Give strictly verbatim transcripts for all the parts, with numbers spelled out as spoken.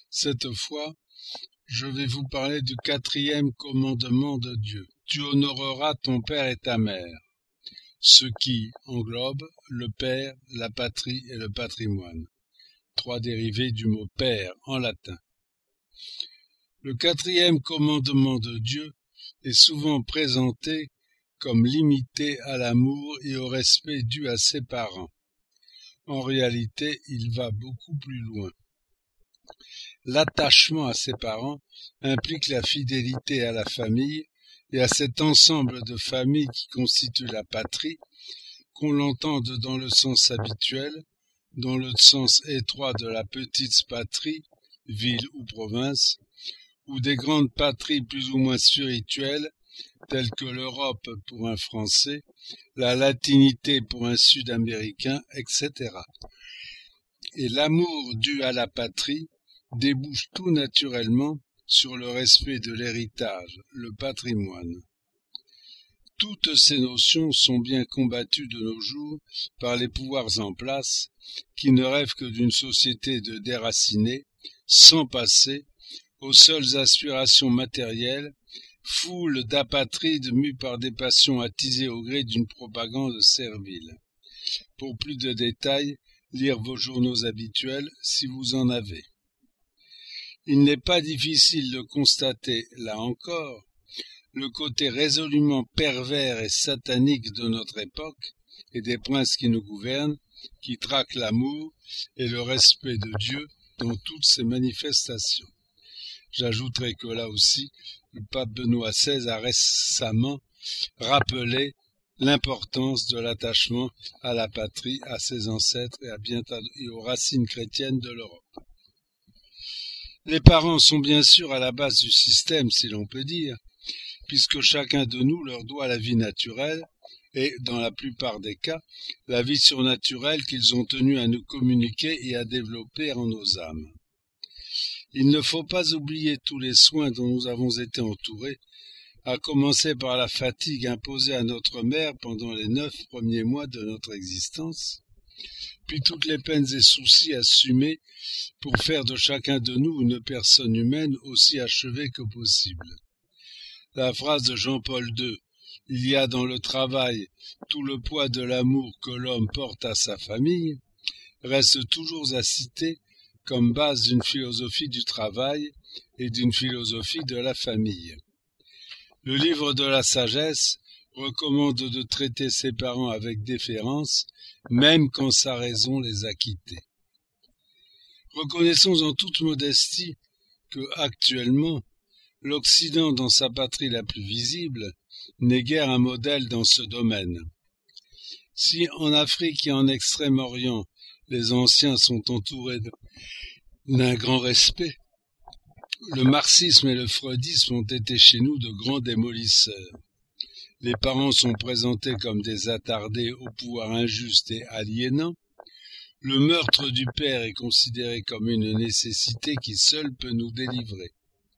Cette fois, je vais vous parler du quatrième commandement de Dieu. Tu honoreras ton père et ta mère, ce qui englobe le père, la patrie et le patrimoine, trois dérivés du mot père en latin. Le quatrième commandement de Dieu est souvent présenté comme limité à l'amour et au respect dû à ses parents. En réalité, il va beaucoup plus loin. L'attachement à ses parents implique la fidélité à la famille et à cet ensemble de familles qui constitue la patrie, qu'on l'entende dans le sens habituel, dans le sens étroit de la petite patrie, ville ou province, ou des grandes patries plus ou moins spirituelles, telles que l'Europe pour un Français, la latinité pour un Sud-Américain, et cetera. Et l'amour dû à la patrie débouche tout naturellement sur le respect de l'héritage, le patrimoine. Toutes ces notions sont bien combattues de nos jours par les pouvoirs en place, qui ne rêvent que d'une société de déracinés, sans passé, aux seules aspirations matérielles, foule d'apatrides mus par des passions attisées au gré d'une propagande servile. Pour plus de détails, lire vos journaux habituels si vous en avez. Il n'est pas difficile de constater, là encore, le côté résolument pervers et satanique de notre époque et des princes qui nous gouvernent, qui traquent l'amour et le respect de Dieu dans toutes ses manifestations. J'ajouterai que là aussi, le pape Benoît seize a récemment rappelé l'importance de l'attachement à la patrie, à ses ancêtres et, à bien et aux racines chrétiennes de l'Europe. Les parents sont bien sûr à la base du système, si l'on peut dire, puisque chacun de nous leur doit la vie naturelle et, dans la plupart des cas, la vie surnaturelle qu'ils ont tenu à nous communiquer et à développer en nos âmes. Il ne faut pas oublier tous les soins dont nous avons été entourés, à commencer par la fatigue imposée à notre mère pendant les neuf premiers mois de notre existence, puis toutes les peines et soucis assumés pour faire de chacun de nous une personne humaine aussi achevée que possible. La phrase de Jean-Paul deux, « Il y a dans le travail tout le poids de l'amour que l'homme porte à sa famille », reste toujours à citer comme base d'une philosophie du travail et d'une philosophie de la famille. Le livre de la sagesse recommande de traiter ses parents avec déférence, même quand sa raison les a quittés. Reconnaissons en toute modestie que, actuellement, l'Occident, dans sa patrie la plus visible, n'est guère un modèle dans ce domaine. Si en Afrique et en Extrême-Orient, les anciens sont entourés d'un grand respect, le marxisme et le freudisme ont été chez nous de grands démolisseurs. Les parents sont présentés comme des attardés au pouvoir injuste et aliénant. Le meurtre du père est considéré comme une nécessité qui seule peut nous délivrer.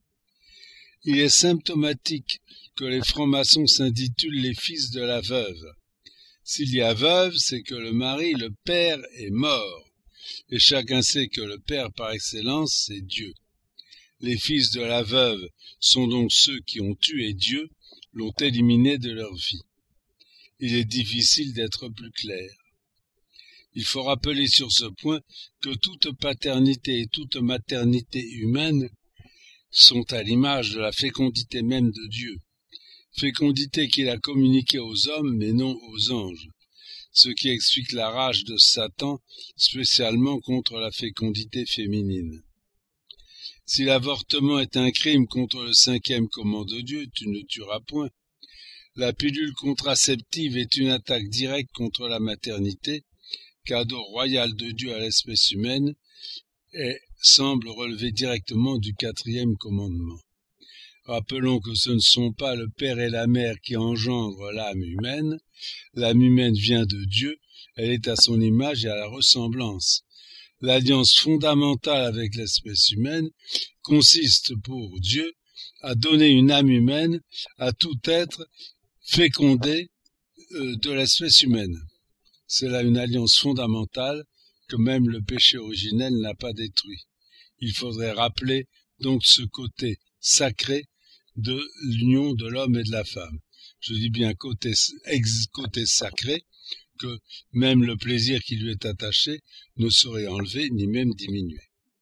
Il est symptomatique que les francs-maçons s'intitulent les fils de la veuve. S'il y a veuve, c'est que le mari, le père, est mort. Et chacun sait que le père par excellence, c'est Dieu. Les fils de la veuve sont donc ceux qui ont tué Dieu, l'ont éliminé de leur vie. Il est difficile d'être plus clair. Il faut rappeler sur ce point que toute paternité et toute maternité humaine sont à l'image de la fécondité même de Dieu, fécondité qu'il a communiquée aux hommes mais non aux anges, ce qui explique la rage de Satan spécialement contre la fécondité féminine. Si l'avortement est un crime contre le cinquième commandement de Dieu, tu ne tueras point, la pilule contraceptive est une attaque directe contre la maternité, cadeau royal de Dieu à l'espèce humaine, et semble relever directement du quatrième commandement. Rappelons que ce ne sont pas le père et la mère qui engendrent l'âme humaine. L'âme humaine vient de Dieu, elle est à son image et à la ressemblance. L'alliance fondamentale avec l'espèce humaine consiste pour Dieu à donner une âme humaine à tout être fécondé euh, de l'espèce humaine. C'est là une alliance fondamentale que même le péché originel n'a pas détruit. Il faudrait rappeler donc ce côté sacré de l'union de l'homme et de la femme. Je dis bien côté, ex, côté sacré, que même le plaisir qui lui est attaché ne saurait enlever ni même diminuer.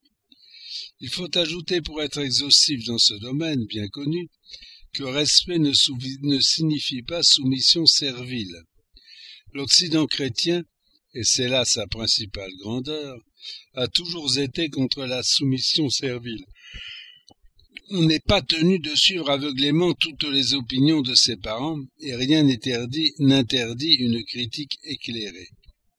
Il faut ajouter, pour être exhaustif dans ce domaine bien connu, que respect ne, ne signifie pas soumission servile. L'Occident chrétien, et c'est là sa principale grandeur, a toujours été contre la soumission servile. On n'est pas tenu de suivre aveuglément toutes les opinions de ses parents, et rien n'interdit, n'interdit une critique éclairée.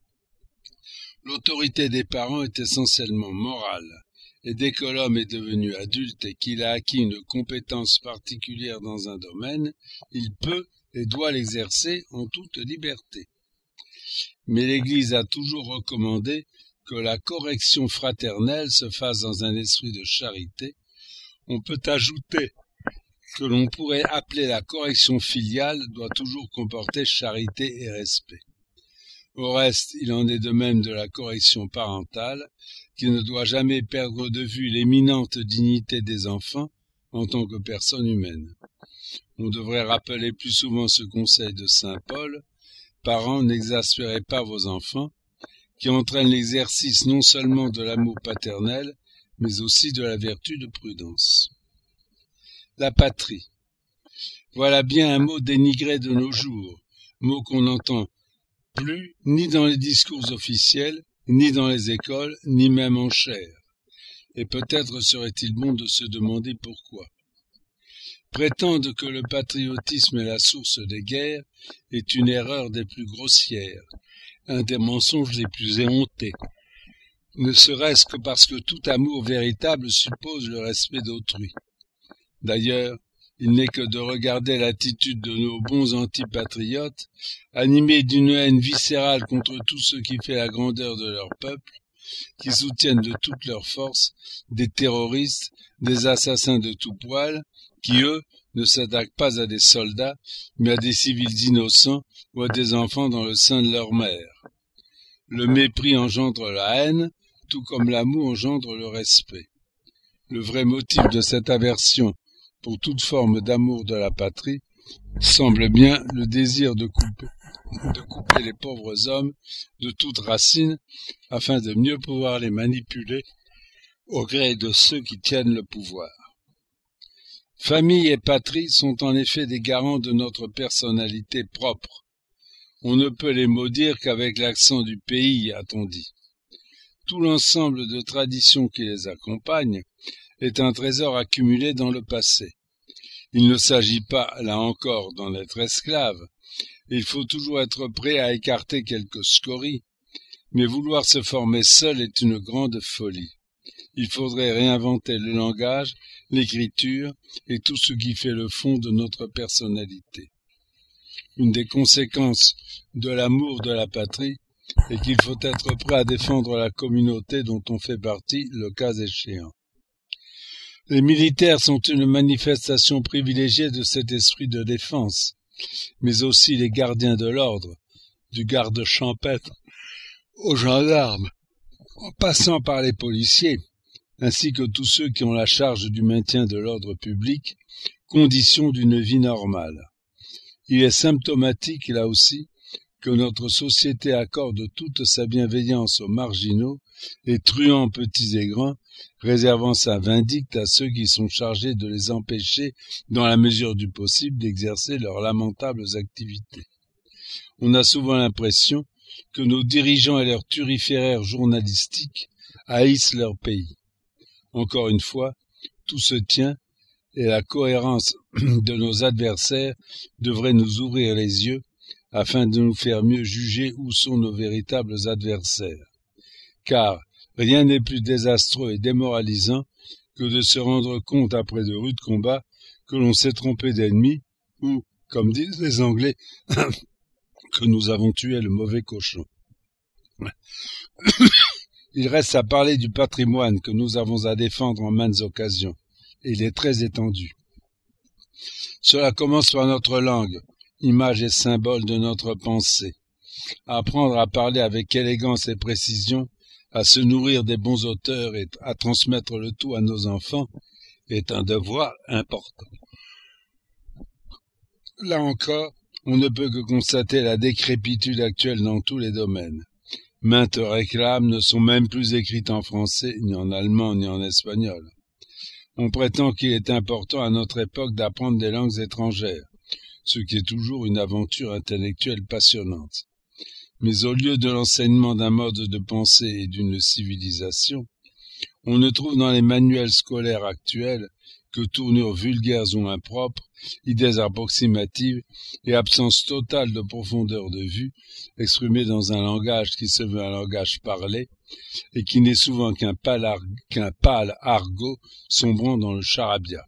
L'autorité des parents est essentiellement morale, et dès que l'homme est devenu adulte et qu'il a acquis une compétence particulière dans un domaine, il peut et doit l'exercer en toute liberté. Mais l'Église a toujours recommandé que la correction fraternelle se fasse dans un esprit de charité. On peut ajouter que l'on pourrait appeler la correction filiale doit toujours comporter charité et respect. Au reste, il en est de même de la correction parentale, qui ne doit jamais perdre de vue l'éminente dignité des enfants en tant que personnes humaines. On devrait rappeler plus souvent ce conseil de saint Paul: « Parents, n'exaspérez pas vos enfants », qui entraîne l'exercice non seulement de l'amour paternel, mais aussi de la vertu de prudence. La patrie. Voilà bien un mot dénigré de nos jours, mot qu'on n'entend plus ni dans les discours officiels, ni dans les écoles, ni même en chair. Et peut-être serait-il bon de se demander pourquoi. Prétendre que le patriotisme est la source des guerres est une erreur des plus grossières, un des mensonges les plus éhontés, ne serait-ce que parce que tout amour véritable suppose le respect d'autrui. D'ailleurs, il n'est que de regarder l'attitude de nos bons antipatriotes, animés d'une haine viscérale contre tout ce qui fait la grandeur de leur peuple, qui soutiennent de toutes leurs forces des terroristes, des assassins de tout poil, qui, eux, ne s'attaquent pas à des soldats, mais à des civils innocents ou à des enfants dans le sein de leur mère. Le mépris engendre la haine, tout comme l'amour engendre le respect. Le vrai motif de cette aversion pour toute forme d'amour de la patrie semble bien le désir de couper, de couper les pauvres hommes de toute racine afin de mieux pouvoir les manipuler au gré de ceux qui tiennent le pouvoir. Famille et patrie sont en effet des garants de notre personnalité propre. On ne peut les maudire qu'avec l'accent du pays, a-t-on dit. Tout l'ensemble de traditions qui les accompagnent est un trésor accumulé dans le passé. Il ne s'agit pas, là encore, d'en être esclave. Il faut toujours être prêt à écarter quelques scories, mais vouloir se former seul est une grande folie. Il faudrait réinventer le langage, l'écriture et tout ce qui fait le fond de notre personnalité. Une des conséquences de l'amour de la patrie est qu'il faut être prêt à défendre la communauté dont on fait partie, le cas échéant. Les militaires sont une manifestation privilégiée de cet esprit de défense, mais aussi les gardiens de l'ordre, du garde champêtre aux gendarmes, en passant par les policiers, ainsi que tous ceux qui ont la charge du maintien de l'ordre public, condition d'une vie normale. Il est symptomatique, là aussi, que notre société accorde toute sa bienveillance aux marginaux, et truands petits et grands, réservant sa vindicte à ceux qui sont chargés de les empêcher, dans la mesure du possible, d'exercer leurs lamentables activités. On a souvent l'impression que nos dirigeants et leurs turiféraires journalistiques haïssent leur pays. Encore une fois, tout se tient, et la cohérence de nos adversaires devrait nous ouvrir les yeux afin de nous faire mieux juger où sont nos véritables adversaires. Car rien n'est plus désastreux et démoralisant que de se rendre compte après de rudes combats que l'on s'est trompé d'ennemi ou, comme disent les Anglais, que nous avons tué le mauvais cochon. Il reste à parler du patrimoine que nous avons à défendre en maintes occasions, et il est très étendu. Cela commence par notre langue, image et symbole de notre pensée. Apprendre à parler avec élégance et précision à se nourrir des bons auteurs et à transmettre le tout à nos enfants est un devoir important. Là encore, on ne peut que constater la décrépitude actuelle dans tous les domaines. Maintes réclames ne sont même plus écrites en français, ni en allemand, ni en espagnol. On prétend qu'il est important à notre époque d'apprendre des langues étrangères, ce qui est toujours une aventure intellectuelle passionnante. Mais au lieu de l'enseignement d'un mode de pensée et d'une civilisation, on ne trouve dans les manuels scolaires actuels que tournures vulgaires ou impropres, idées approximatives et absence totale de profondeur de vue, exprimées dans un langage qui se veut un langage parlé et qui n'est souvent qu'un pâle, ar- qu'un pâle argot sombrant dans le charabia.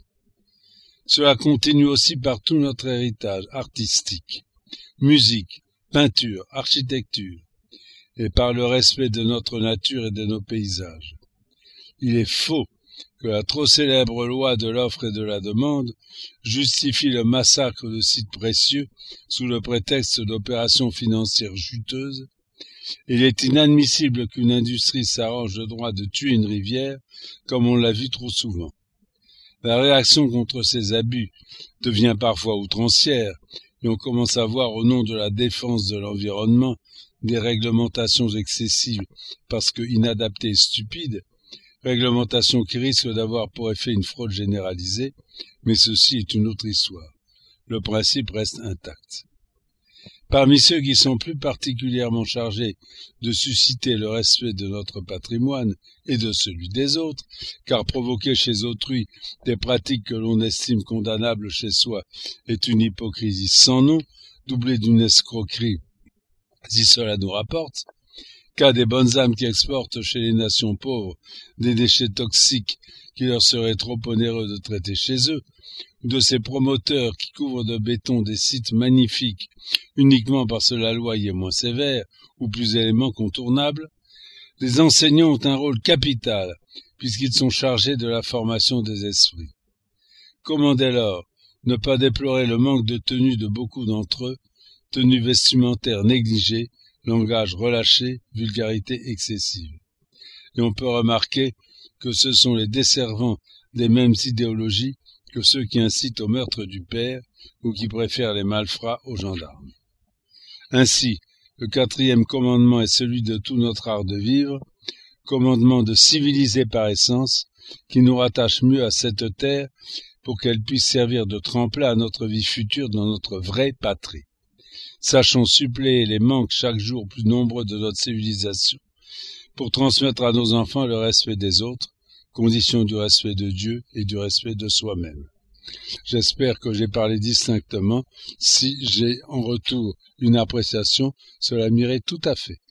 Cela continue aussi par tout notre héritage artistique, musique, peinture, architecture, et par le respect de notre nature et de nos paysages. Il est faux que la trop célèbre loi de l'offre et de la demande justifie le massacre de sites précieux sous le prétexte d'opérations financières juteuses. Il est inadmissible qu'une industrie s'arrange le droit de tuer une rivière, comme on l'a vu trop souvent. La réaction contre ces abus devient parfois outrancière, et on commence à voir au nom de la défense de l'environnement des réglementations excessives parce que inadaptées et stupides, réglementations qui risquent d'avoir pour effet une fraude généralisée, mais ceci est une autre histoire. Le principe reste intact. Parmi ceux qui sont plus particulièrement chargés de susciter le respect de notre patrimoine et de celui des autres, car provoquer chez autrui des pratiques que l'on estime condamnables chez soi est une hypocrisie sans nom, doublée d'une escroquerie, si cela nous rapporte, cas des bonnes âmes qui exportent chez les nations pauvres des déchets toxiques qui leur seraient trop onéreux de traiter chez eux, ou de ces promoteurs qui couvrent de béton des sites magnifiques uniquement parce que la loi y est moins sévère ou plus aisément contournable, les enseignants ont un rôle capital puisqu'ils sont chargés de la formation des esprits. Comment dès lors ne pas déplorer le manque de tenue de beaucoup d'entre eux, tenue vestimentaire négligée, langage relâché, vulgarité excessive. Et on peut remarquer que ce sont les desservants des mêmes idéologies que ceux qui incitent au meurtre du père ou qui préfèrent les malfrats aux gendarmes. Ainsi, le quatrième commandement est celui de tout notre art de vivre, commandement de civiliser par essence, qui nous rattache mieux à cette terre pour qu'elle puisse servir de tremplin à notre vie future dans notre vraie patrie. Sachons suppléer les manques chaque jour plus nombreux de notre civilisation pour transmettre à nos enfants le respect des autres, condition du respect de Dieu et du respect de soi-même. J'espère que j'ai parlé distinctement. Si j'ai en retour une appréciation, cela m'irait tout à fait.